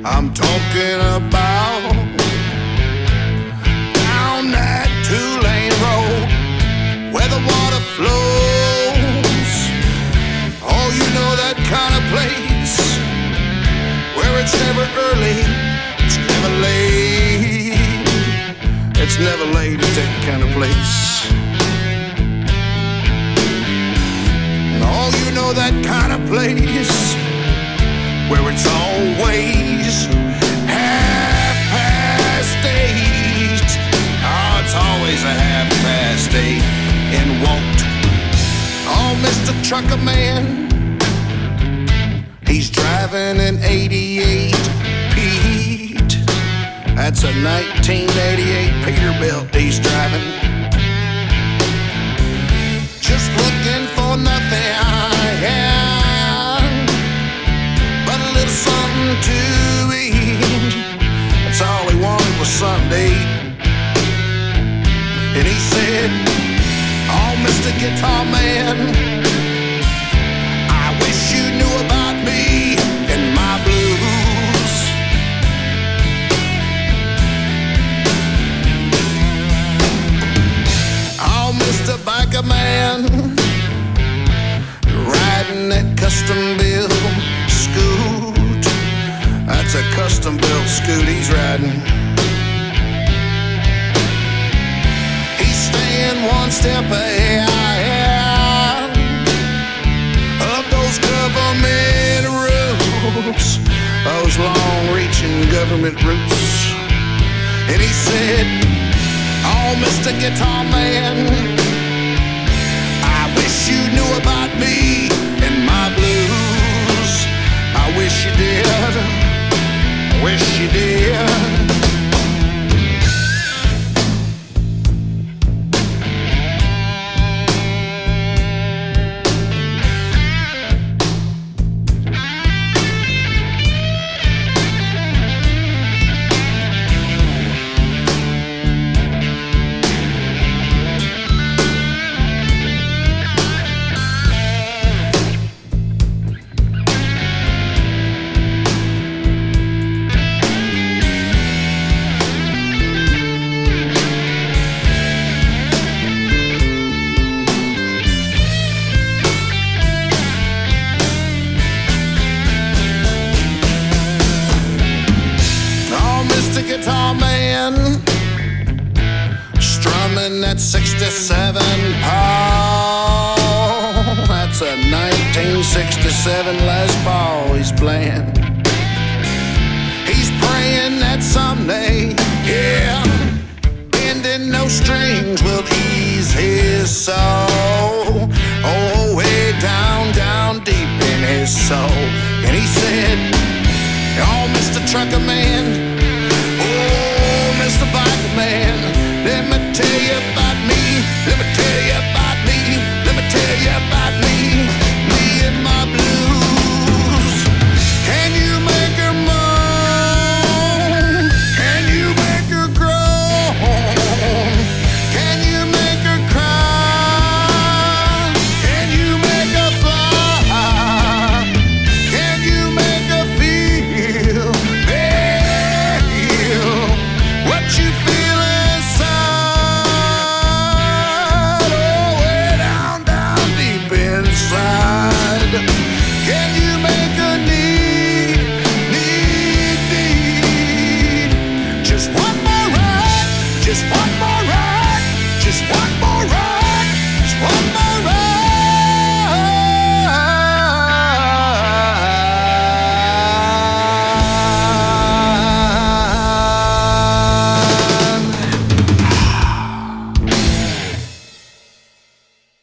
I'm talking about down that two-lane road where the water flows. Oh, you know that kind of place where it's never early, it's never late. It's never late at that kind of place. Oh, you know that kind of place where it's always 8:30. Oh, it's always 8:30 in Walt. Oh, Mr. Trucker Man, he's driving an 88 Pete. That's a 1988 Peterbilt he's driving. Just looking for nothing, but a little something to eat. That's all he wanted was something to eat. And he said, oh, Mr. Guitar Man, I wish you knew about me and my blues. Oh, Mr. Biker Man, riding that custom-built scoot. That's a custom-built scoot he's riding. He's staying one step ahead of those government routes, those long-reaching government routes. And he said, oh, Mr. Guitar Man, I wish you knew about me and my blues. I wish you did. I wish you did. Guitar Man, strumming that 67 Paul. That's a 1967 Les Paul he's playing. He's praying that someday, yeah, bending no strings will ease his soul. Oh, way down, down deep in his soul. And he said, oh, Mr. Trucker Man,